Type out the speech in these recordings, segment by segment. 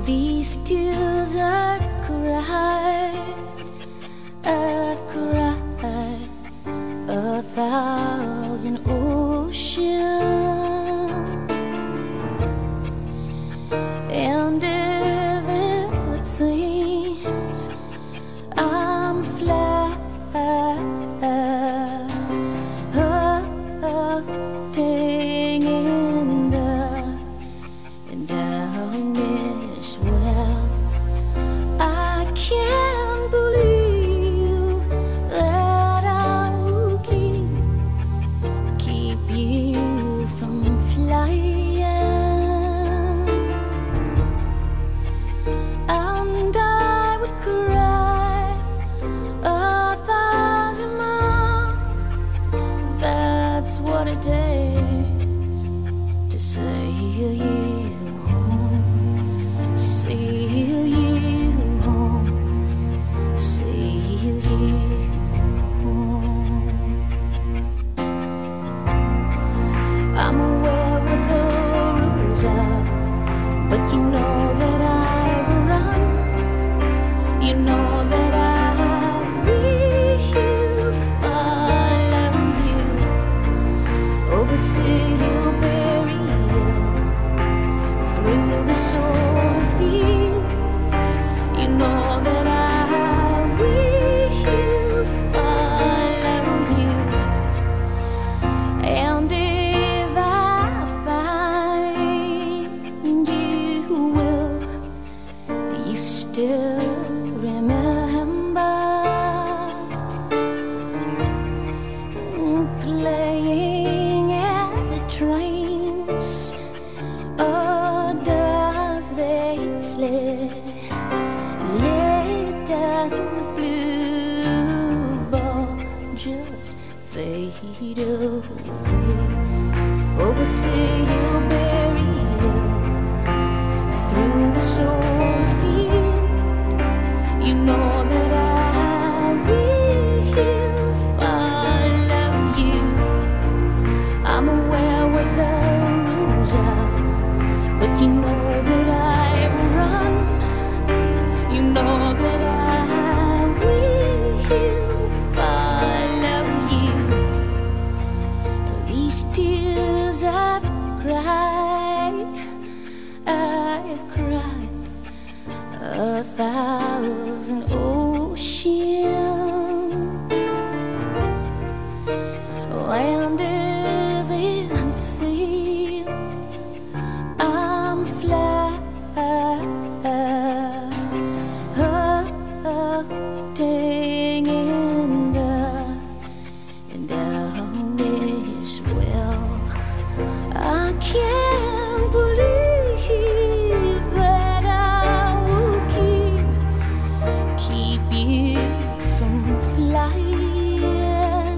These tears I've cried 1,000 oceans, and if it seems I'm floating in the darkness, well, I can't believe that I will keep you from flying, and I would cry 1,000 more. That's what it takes to say you home, see you home, see you home. I'm aware what the rules are, but you know that I will run. You know that I will follow you over Seal, bury you through the soul field. You know that I will follow you, and if I find you, will you still remember playing at the trains, or does they slip down the blue ball just fade away over Seal, bury you through the soul field. You know that I will follow you. I'm aware what the rules are, but you know that I will run. You know that I will follow you. These tears I've cried 1,000 oceans, and if it seems I'm floating in the darkness, well, I can't believe that I will keep you from flying.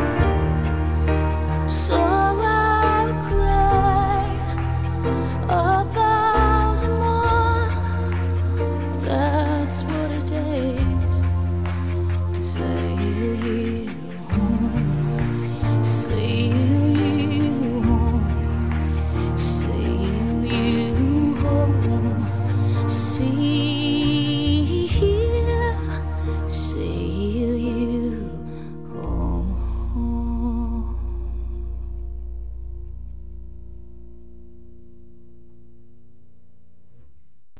So I'll cry